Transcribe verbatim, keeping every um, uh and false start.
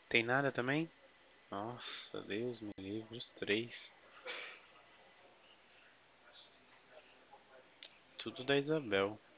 Tem nada também? Nossa, Deus me livre, os três. Tudo da Isabel.